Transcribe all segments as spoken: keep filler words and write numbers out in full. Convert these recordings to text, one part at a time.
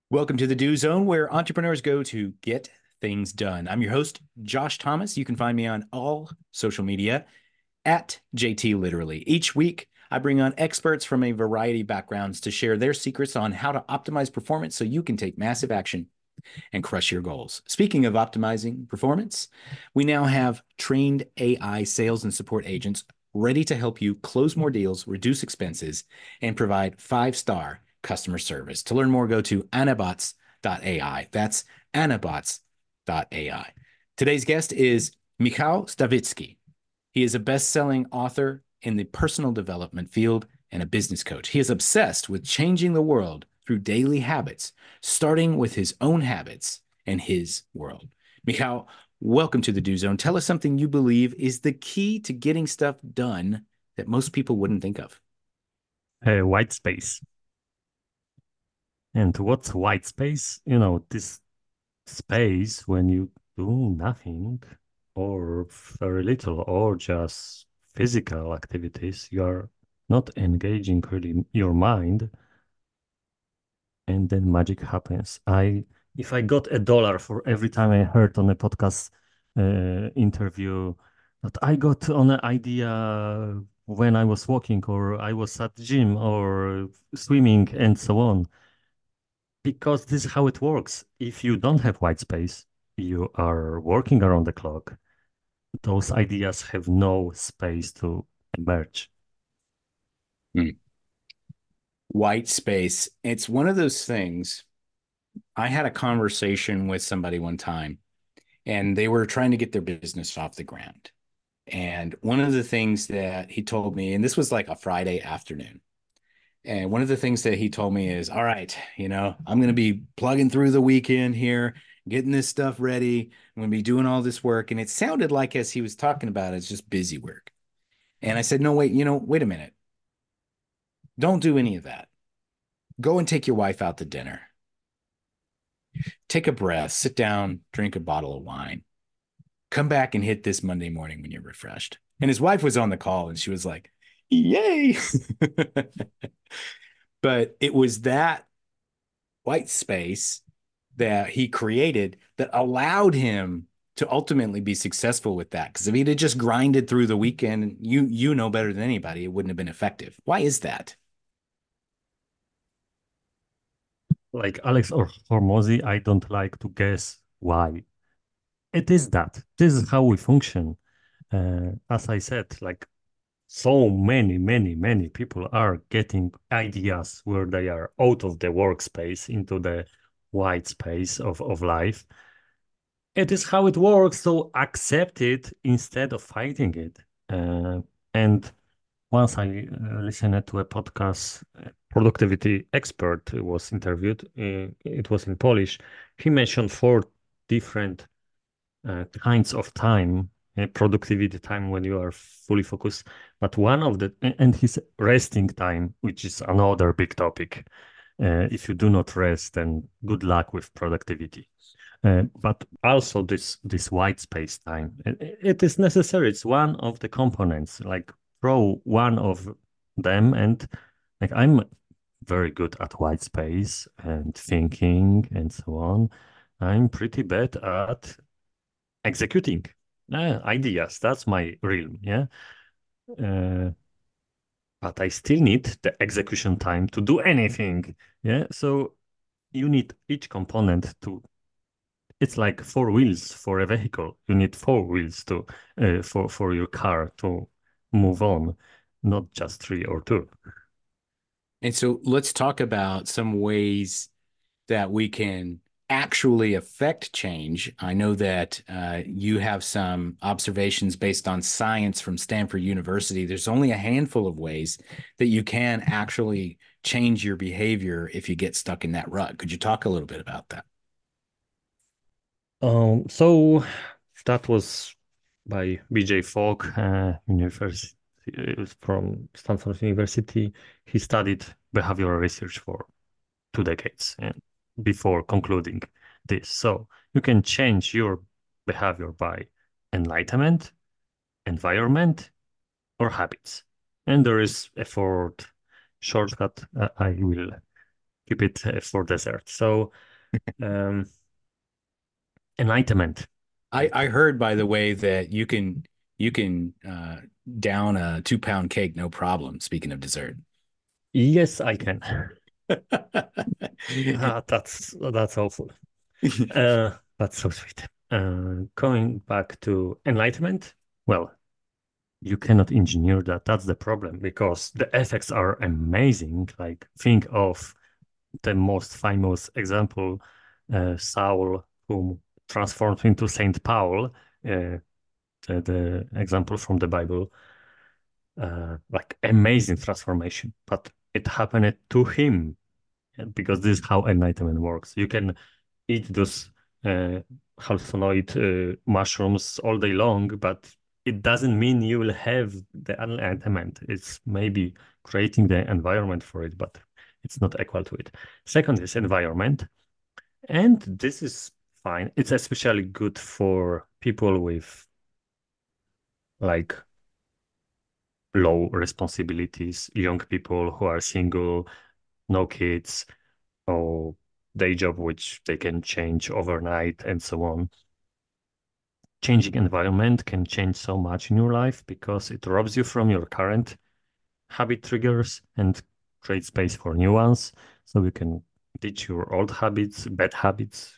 Welcome to the Do Zone, where entrepreneurs go to get things done. I'm your host, Josh Thomas. You can find me on all social media at J T Literally. Each week, I bring on experts from a variety of backgrounds to share their secrets on how to optimize performance so you can take massive action and crush your goals. Speaking of optimizing performance, we now have trained A I sales and support agents ready to help you close more deals, reduce expenses, and provide five-star customer service. To learn more, go to anabots dot A I. That's anabots dot A I. Today's guest is Michał Stawicki. He is a best-selling author in the personal development field and a business coach. He is obsessed with changing the world through daily habits, starting with his own habits and his world. Michał, welcome to the Do Zone. Tell us something you believe is the key to getting stuff done that most people wouldn't think of. Uh, white space. And what's white space? You know, this space when you do nothing or very little or just physical activities, you are not engaging really your mind, and then magic happens. I if I got a dollar for every time I heard on a podcast uh, interview that I got on an idea when I was walking or I was at gym or swimming and so on, because this is how it works. If you don't have white space, you are working around the clock. Those ideas have no space to emerge. Hmm. White space. It's one of those things. I had a conversation with somebody one time, and they were trying to get their business off the ground. And one of the things that he told me, and this was like a Friday afternoon, and one of the things that he told me is, all right, you know, I'm going to be plugging through the weekend here, getting this stuff ready. I'm going to be doing all this work. And it sounded like, as he was talking about it, it's just busy work. And I said, no, wait, you know, wait a minute. Don't do any of that. Go and take your wife out to dinner. Take a breath, sit down, drink a bottle of wine, come back and hit this Monday morning when you're refreshed. And his wife was on the call and she was like, yay. But it was that white space that he created that allowed him to ultimately be successful with that. Because if he'd have just grinded through the weekend, you you know better than anybody, it wouldn't have been effective. Why is that? Like Alex or Hormozy, I don't like to guess why. It is that. This is how we function. Uh, as I said, like so many, many, many people are getting ideas where they are out of the workspace into the white space of, of life. It is how it works, so accept it instead of fighting it. Uh, and once I uh, listened to a podcast, uh, productivity expert was interviewed. Uh, it was in Polish. He mentioned four different uh, kinds of time, uh, productivity time when you are fully focused. But one of the, and his resting time, which is another big topic. Uh, if you do not rest, then good luck with productivity. Uh, but also this this white space time, it, it is necessary. It's one of the components. Like throw one of them, and like I'm very good at white space and thinking and so on. I'm pretty bad at executing uh, ideas. That's my realm, yeah. Uh, but I still need the execution time to do anything, yeah. So you need each component to. It's like four wheels for a vehicle. You need four wheels to uh, for for your car to move on, not just three or two. And so let's talk about some ways that we can actually affect change. I know that uh, you have some observations based on science from Stanford University. There's only a handful of ways that you can actually change your behavior if you get stuck in that rut. Could you talk a little bit about that? Um, so that was by B J Fogg, uh, university uh, from Stanford University. He studied behavioral research for two decades and before concluding this. So you can change your behavior by enlightenment, environment, or habits. And there is a fourth shortcut uh, I will keep it uh, for dessert. So um, enlightenment, I, like I heard, by the way, that you can you can uh, down a two pound cake, no problem. Speaking of dessert. yes, I can. Ah, that's that's awful. Uh, that's so sweet. Uh, going back to enlightenment, well, you cannot engineer that. That's the problem because the effects are amazing. Like think of the most famous example, uh, Saul, whom transformed into Saint Paul, uh, the, the example from the Bible, uh, like amazing transformation. But it happened to him because this is how enlightenment works. You can eat those uh, halcyonoid uh, mushrooms all day long, but it doesn't mean you will have the enlightenment. It's maybe creating the environment for it, but it's not equal to it. Second is environment, and this is fine. It's especially good for people with like low responsibilities, young people who are single, no kids, or day job which they can change overnight and so on. Changing environment can change so much in your life because it robs you from your current habit triggers and create space for new ones. So you can ditch your old habits, bad habits,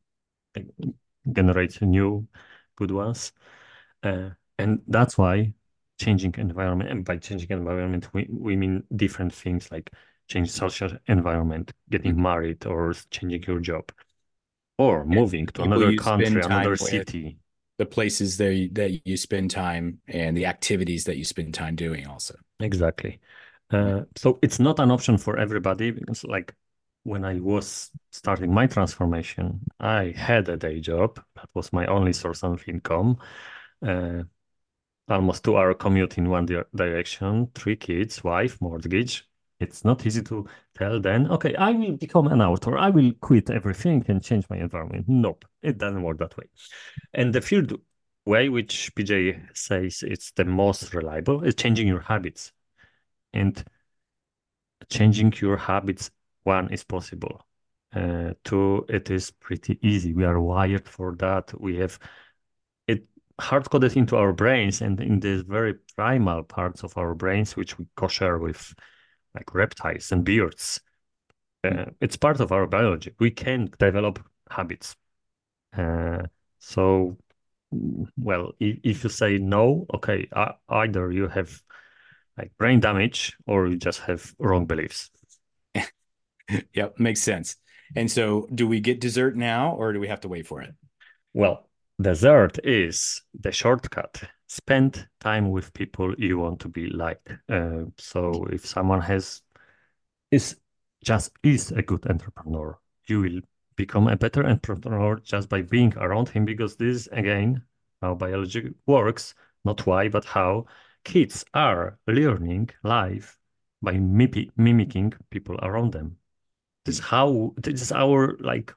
generate new good ones. Uh, and that's why changing environment, and by changing environment, we, we mean different things like change social environment, getting married, or changing your job, or And moving to people another you country, spend another time with, city. the places that you, that you spend time, and the activities that you spend time doing also. Exactly. Yeah. Uh, so it's not an option for everybody because, like, when I was starting my transformation, I had a day job. That was my only source of income. Uh, almost two hour commute in one di direction, three kids, wife, mortgage. It's not easy to tell then, okay, I will become an author. I will quit everything and change my environment. Nope, it doesn't work that way. And the third way, which P J says it's the most reliable, is changing your habits. And changing your habits, one, is possible. Uh, two, it is pretty easy. We are wired for that. We have it hard coded into our brains and in these very primal parts of our brains, which we co-share with like reptiles and birds. Uh, it's part of our biology. We can develop habits. Uh, so, mm, well, if, if you say no, okay, uh, either you have like brain damage or you just have wrong beliefs. Yep, makes sense. And so, do we get dessert now, or do we have to wait for it? Well, dessert is the shortcut. Spend time with people you want to be like. Uh, so if someone has is just is a good entrepreneur, you will become a better entrepreneur just by being around him because this is again how biology works, not why, but how kids are learning life by mimi- mimicking people around them. This is how this is our like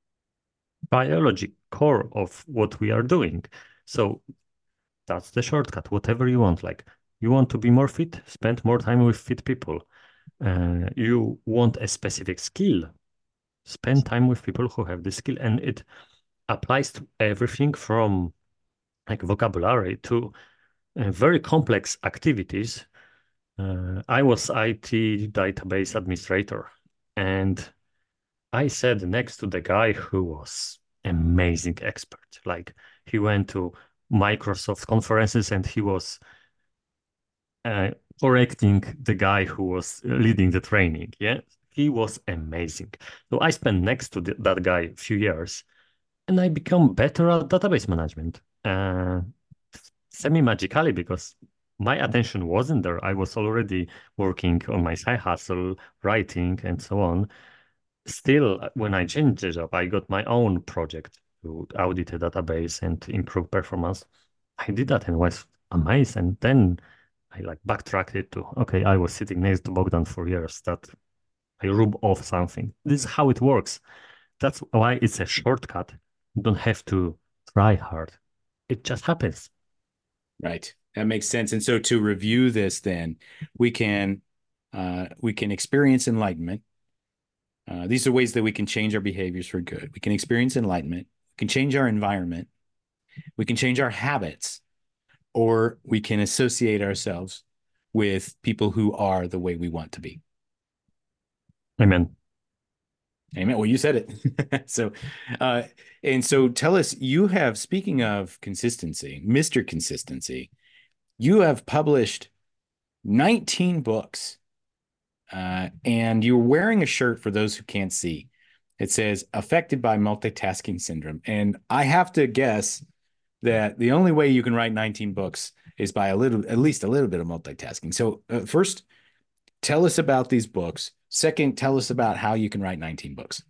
biology core of what we are doing. So that's the shortcut. Whatever you want, like you want to be more fit, spend more time with fit people. Uh, you want a specific skill, spend time with people who have the skill, and it applies to everything from like vocabulary to uh, very complex activities. Uh, I was I T database administrator, and I sat next to the guy who was amazing expert. Like he went to Microsoft conferences and he was uh, correcting the guy who was leading the training. Yeah, he was amazing. So I spent next to the, that guy a few years, and I become better at database management. Uh, semi-magically because my attention wasn't there. I was already working on my side hustle, writing, and so on. Still, uh, when I changed the job, I got my own project to audit a database and improve performance. I did that and was amazed. And then I like backtracked it to, okay, I was sitting next to Bogdan for years that I rub off something. This is how it works. That's why it's a shortcut. You don't have to try hard. It just happens. Right. That makes sense. And so, to review this, then we can uh, we can experience enlightenment. Uh, these are ways that we can change our behaviors for good. We can experience enlightenment, we can change our environment, we can change our habits, or we can associate ourselves with people who are the way we want to be. Amen. Amen. Well, you said it. so, uh, and so tell us, you have, speaking of consistency, mister Consistency, you have published nineteen books, uh, and you're wearing a shirt for those who can't see. It says affected by multitasking syndrome. And I have to guess that the only way you can write nineteen books is by a little, at least a little bit of multitasking. So, uh, first, tell us about these books. Second, tell us about how you can write nineteen books.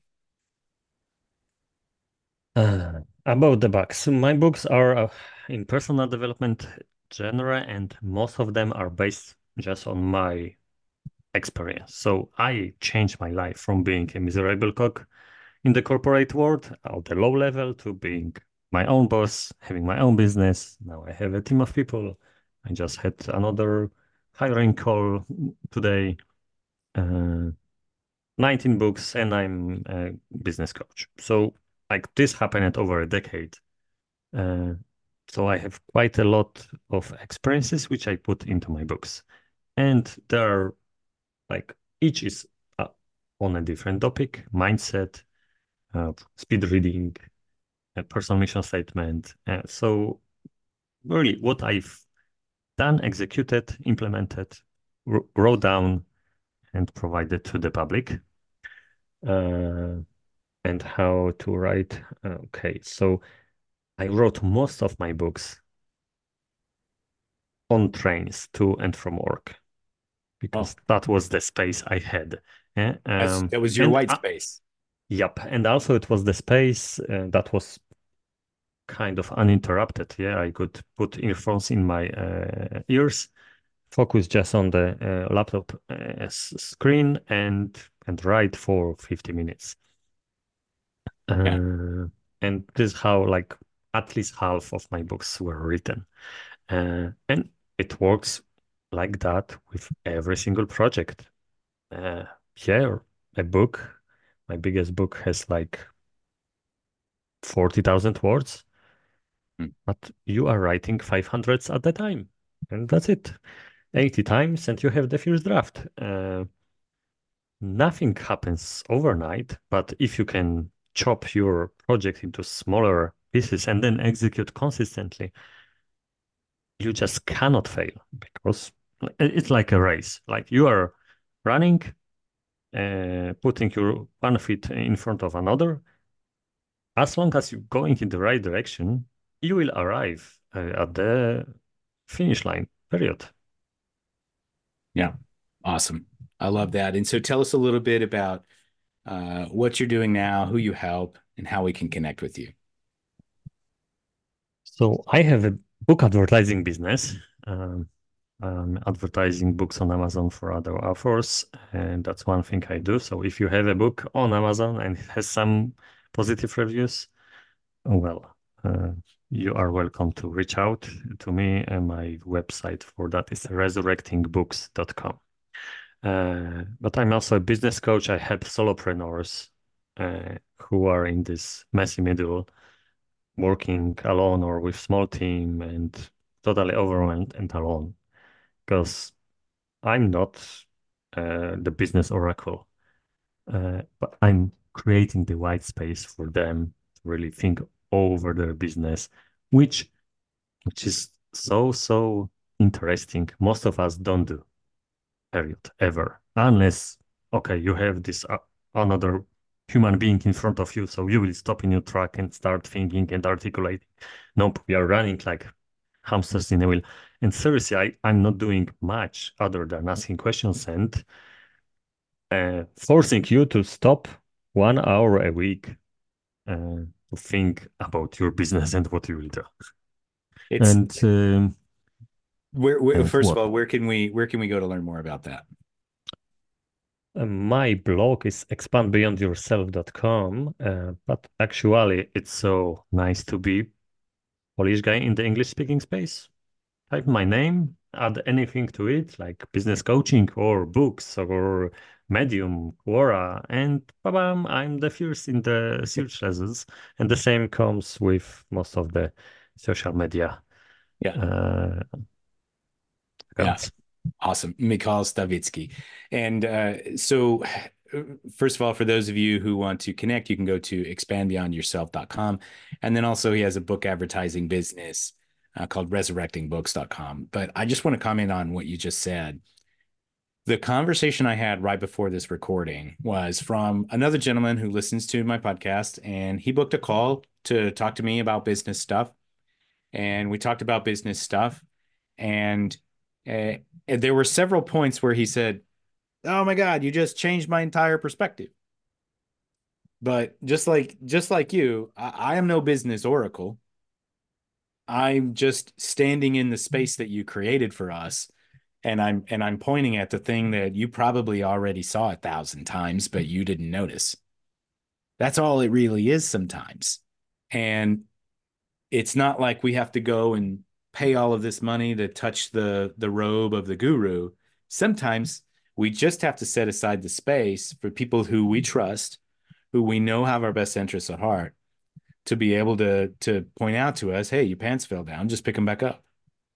Uh, about the books, my books are uh, in personal development genre, and most of them are based just on my experience. So I changed my life from being a miserable cook in the corporate world at the low level to being my own boss, having my own business. Now I have a team of people. I just had another hiring call today. Uh, nineteen books, and I'm a business coach. So like this happened over a decade. Uh, so I have quite a lot of experiences which I put into my books. And there are like each is uh, on a different topic, mindset, uh, speed reading, a personal mission statement. Uh, so really what I've done, executed, implemented, wrote down and provided to the public. Uh, and how to write. Okay, so I wrote most of my books on trains to and from work because Oh, that was the space I had. Yeah, that's, um, that was your and white uh, space. yep, and also it was the space uh, that was kind of uninterrupted. Yeah, I could put earphones in my uh, ears, focus just on the uh, laptop uh, screen, and and write for fifty minutes. Yeah. Uh, and this is how like at least half of my books were written. Uh, and it works like that with every single project. Uh, yeah, a book, my biggest book has like forty thousand words, Hmm. but you are writing five hundreds at the time. And that's it. eighty times, and you have the first draft. Uh, nothing happens overnight, but if you can chop your project into smaller pieces and then execute consistently, you just cannot fail because it's like a race. Like you are running, uh, putting your one feet in front of another. As long as you're going in the right direction, you will arrive uh, at the finish line, period. Yeah. Awesome. I love that. And so tell us a little bit about uh, what you're doing now, who you help, and how we can connect with you. So I have a book advertising business. Um, I'm advertising books on Amazon for other authors, and that's one thing I do. So if you have a book on Amazon and it has some positive reviews, well, uh, you are welcome to reach out to me, and my website for that is resurrecting books dot com. Uh, but I'm also a business coach. I help solopreneurs uh, who are in this messy middle, working alone or with small team and totally overwhelmed and alone. Because I'm not uh, the business oracle, uh, but I'm creating the white space for them to really think over their business, which which is so so interesting. Most of us don't do, period, ever, unless okay, you have this uh, another human being in front of you, so you will stop in your track and start thinking and articulating. Nope, we are running like hamsters in a wheel. And seriously, I, I'm not doing much other than asking questions and uh, forcing you to stop one hour a week uh, to think about your business and what you will do. It's And um, where, where and first of what? all, where can we where can we go to learn more about that? Uh, my blog is expand beyond yourself dot com, uh, but actually, it's so nice to be Polish guy in the English speaking space. Type my name, add anything to it, like business coaching or books or Medium, Quora, and bam, I'm the first in the search results. And the same comes with most of the social media Yeah. uh, Yeah. accounts. Awesome. Mikhail Stavitsky. And uh, so, first of all, for those of you who want to connect, you can go to expand beyond yourself dot com. And then also, he has a book advertising business uh, called resurrecting books dot com. But I just want to comment on what you just said. The conversation I had right before this recording was from another gentleman who listens to my podcast, and he booked a call to talk to me about business stuff. And we talked about business stuff. And uh, there were several points where he said, "Oh my God, you just changed my entire perspective." But just like just like you, I, I am no business oracle. I'm just standing in the space that you created for us, and I'm and I'm pointing at the thing that you probably already saw a thousand times, but you didn't notice. That's all it really is sometimes. And it's not like we have to go and pay all of this money to touch the the robe of the guru. Sometimes we just have to set aside the space for people who we trust, who we know have our best interests at heart, to be able to to point out to us, "Hey, your pants fell down, just pick them back up."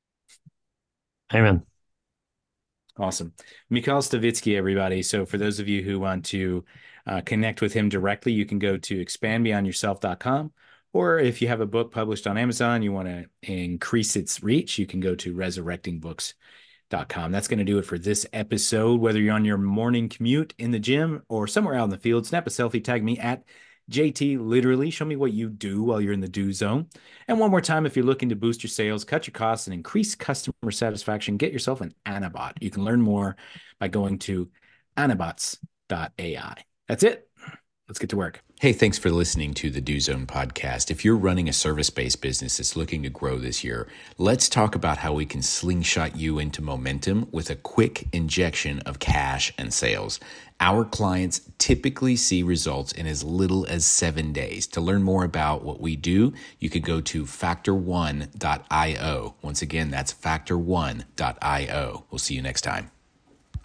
Amen. Awesome. Mikhail Stavitsky, everybody. So for those of you who want to uh, connect with him directly, you can go to expand beyond yourself dot com. Or if you have a book published on Amazon, you want to increase its reach, you can go to resurrecting books dot com. That's going to do it for this episode. Whether you're on your morning commute in the gym or somewhere out in the field, snap a selfie, tag me at J T Literally. Show me what you do while you're in the do zone. And one more time, if you're looking to boost your sales, cut your costs, and increase customer satisfaction, get yourself an Anabot. You can learn more by going to anabots dot A I. That's it. Let's get to work. Hey, thanks for listening to the Do Zone podcast. If you're running a service-based business that's looking to grow this year, let's talk about how we can slingshot you into momentum with a quick injection of cash and sales. Our clients typically see results in as little as seven days. To learn more about what we do, you could go to factor one dot io. Once again, that's factor one dot io. We'll see you next time.